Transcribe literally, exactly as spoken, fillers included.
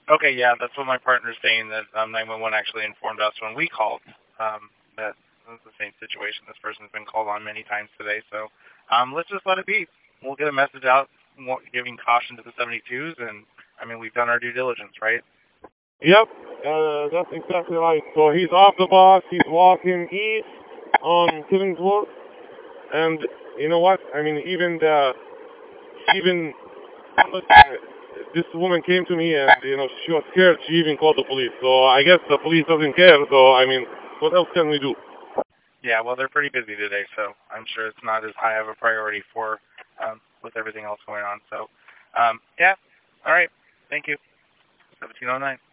Okay, yeah, that's what my partner's saying, that um, nine one one actually informed us when we called um, that it's the same situation. This person's been called on many times today, so um, let's just let it be. We'll get a message out giving caution to the seventy-twos, and, I mean, we've done our due diligence, right? Yep, uh, that's exactly right. So he's off the bus, he's walking east on Killingsworth, and you know what? I mean, even the, even, this woman came to me and, you know, she was scared, she even called the police. So I guess the police doesn't care, so, I mean, what else can we do? Yeah, well, they're pretty busy today, so I'm sure it's not as high of a priority for, um, with everything else going on. So, um, yeah, all right, thank you. seventeen oh nine.